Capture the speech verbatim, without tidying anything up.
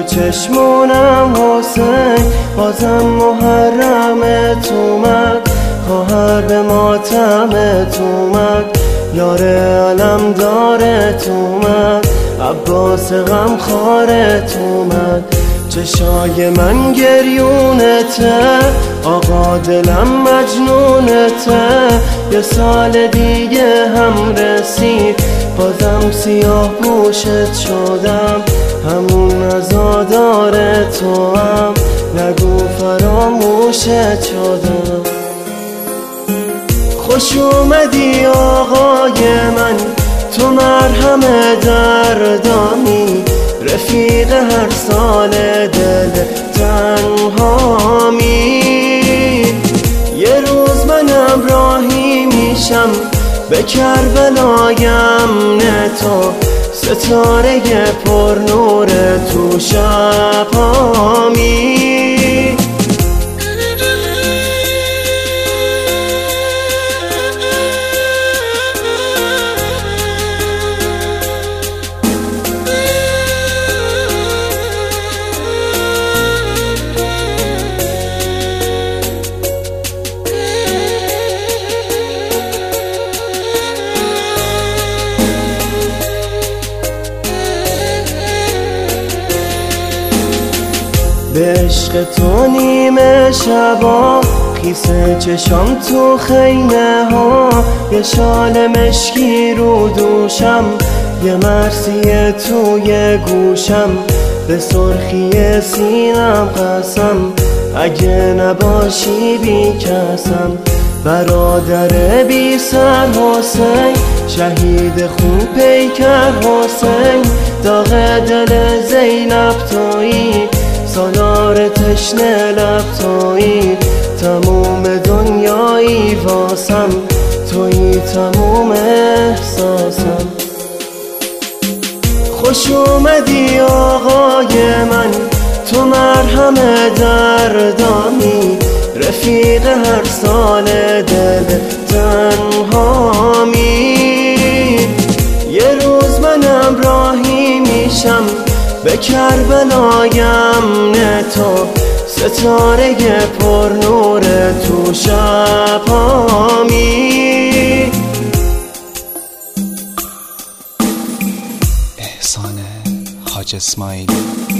چشمونم حسین، بازم محرمت اومد، خواهر به ماتمت اومد، یار علم دارت اومد، عباس غم خارت اومد. چشای من گریونته، آقا دلم مجنونته، یه سال دیگه هم رسید بازم سیاه پوشت شدم، همون عزادار تو هم نگو فراموشت شدم. خوش اومدی آقای من، تو مرهم دردامی، رفیق هر سال دل تنهامی. یه روز من راهی میشم به کربلایم نه تو، ستاره پر نور تو شبامی. به عشق تو نیمه شبا، خیسه چشام تو خیمه ها، یه شال مشکی رو دوشم، یه مرثیه توی گوشم، به سرخی سینم قسم، اگه نباشی بی کسم. برادر بی سر حسین، شهید خوب پیکر حسین، داغ دل زینب تویی، سالار تشنه لب تویی، تموم دنیایی واسم، تویی تموم احساسم. خوش اومدی آقای من، تو مرهم دردامی، رفیق هر سال دل تنهامی. یه روز منم راهی میشم به کربلایم نه تو، ستاره پر نور تو شبامی. احسان حاج اسماعیلی.